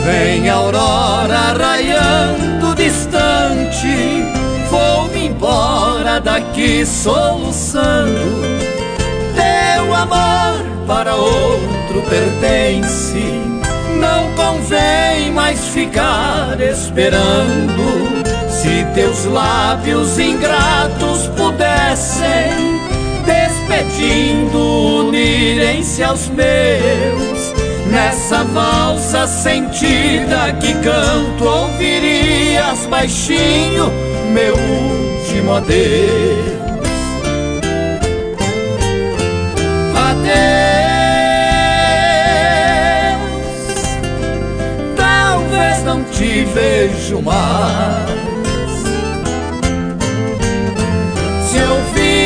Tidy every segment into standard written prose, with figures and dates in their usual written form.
Vem a aurora raiando distante, vou-me embora daqui soluçando. Teu amor para outro pertence, não convém mais ficar esperando. Se teus lábios ingratos pudessem, despedindo, unirem-se aos meus, nessa valsa sentida que canto, ouvirias baixinho meu último adeus. Adeus, talvez não te vejo mais. Se eu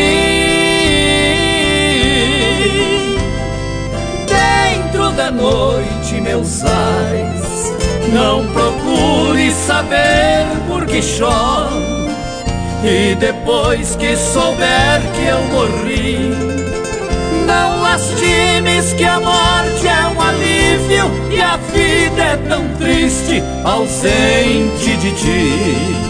vi dentro da noite meus ais, não procure saber por que choro. E depois que souber que eu morri, não lastimes que a morte é um alívio e a vida é tão triste ausente de ti.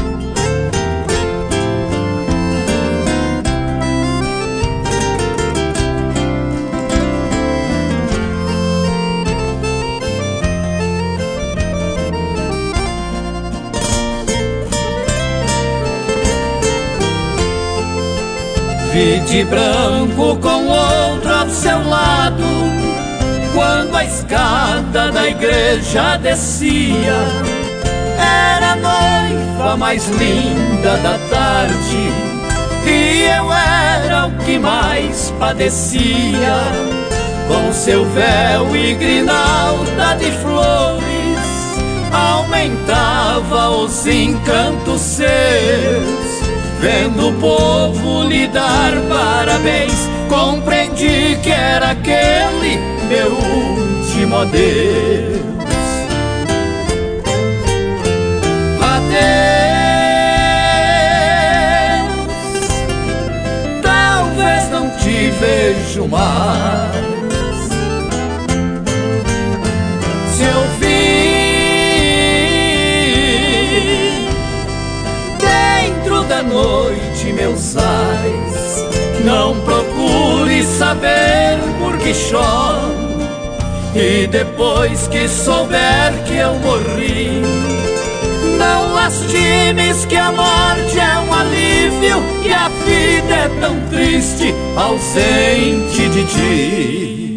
Vi de branco com outro ao seu lado, quando a escada da igreja descia. Era a noiva mais linda da tarde, e eu era o que mais padecia. Com seu véu e grinalda de flores, aumentava os encantos seus. Vendo o povo lhe dar parabéns, compreendi que era aquele meu último adeus. Adeus, talvez não te vejo mais. Se eu da noite meus ais, não procure saber por que choro. E depois que souber que eu morri, não lastimes que a morte é um alívio e a vida é tão triste ausente de ti.